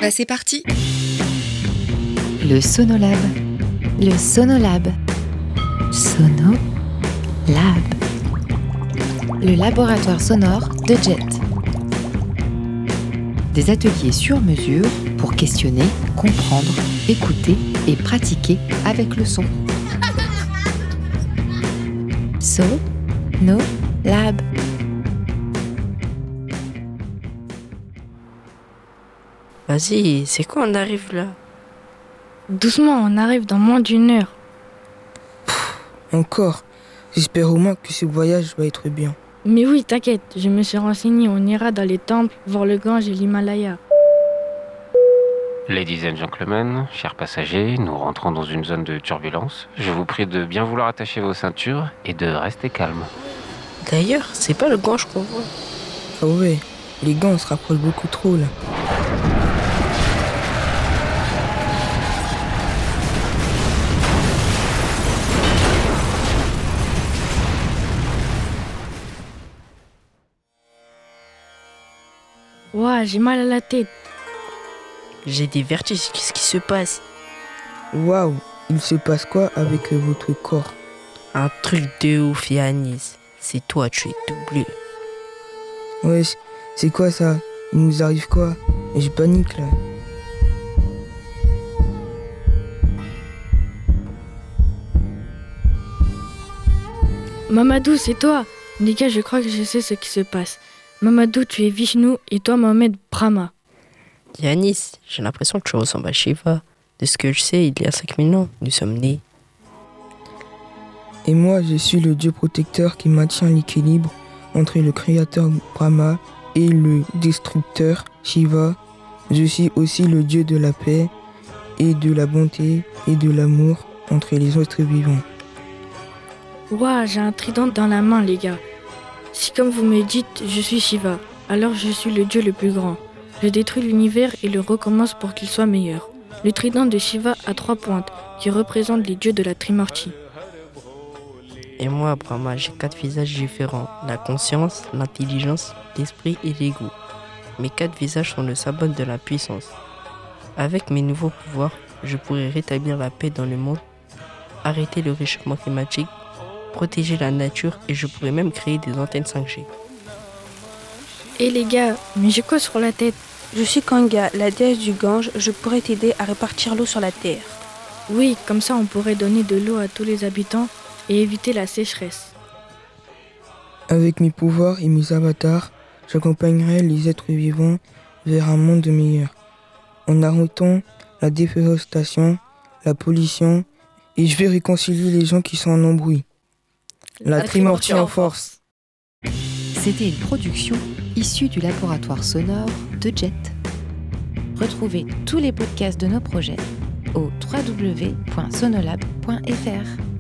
C'est parti. Le Sonolab. Le Sonolab. Sonolab. Le laboratoire sonore de Jet. Des ateliers sur mesure pour questionner, comprendre, écouter et pratiquer avec le son. Sonolab. Vas-y, c'est quand on arrive là? Doucement, on arrive dans moins d'une heure. Encore. J'espère au moins que ce voyage va être bien. Mais oui, t'inquiète, je me suis renseigné, on ira dans les temples, voir le Gange et l'Himalaya. Ladies and gentlemen, chers passagers, nous rentrons dans une zone de turbulence. Je vous prie de bien vouloir attacher vos ceintures et de rester calme. D'ailleurs, c'est pas le Gange qu'on voit. Ah ouais, les gants se rapprochent beaucoup trop là. Ouah, j'ai mal à la tête. J'ai des vertiges, qu'est-ce qui se passe? Waouh, il se passe quoi avec votre corps? Un truc de ouf, Yanis. C'est toi, tu es doublé. Ouais, c'est quoi ça? Il nous arrive quoi? Je panique là. Mamadou, c'est toi. Les gars, je crois que je sais ce qui se passe. Mamadou, tu es Vishnu et toi, Mohamed, Brahma. Yanis, j'ai l'impression que tu ressembles à Shiva. De ce que je sais, il y a 5000 ans, nous sommes nés. Et moi, je suis le dieu protecteur qui maintient l'équilibre entre le créateur Brahma et le destructeur Shiva. Je suis aussi le dieu de la paix et de la bonté et de l'amour entre les êtres vivants. Ouah, j'ai un trident dans la main, les gars. Si comme vous me dites, je suis Shiva, alors je suis le dieu le plus grand. Je détruis l'univers et le recommence pour qu'il soit meilleur. Le trident de Shiva a 3 pointes, qui représentent les dieux de la Trimurti. Et moi, Brahma, j'ai 4 visages différents. La conscience, l'intelligence, l'esprit et l'ego. Mes 4 visages sont le symbole de la puissance. Avec mes nouveaux pouvoirs, je pourrais rétablir la paix dans le monde, arrêter le réchauffement climatique, protéger la nature et je pourrais même créer des antennes 5G. Eh les gars, mais j'ai quoi sur la tête? Je suis Kanga, la déesse du Gange. Je pourrais t'aider à répartir l'eau sur la terre. Oui, comme ça on pourrait donner de l'eau à tous les habitants et éviter la sécheresse. Avec mes pouvoirs et mes avatars, j'accompagnerai les êtres vivants vers un monde meilleur, en arrêtant la déforestation, la pollution, et je vais réconcilier les gens qui sont en embrouille. La Trimurti en force. C'était une production issue du laboratoire sonore de Jet. Retrouvez tous les podcasts de nos projets au www.sonolab.fr.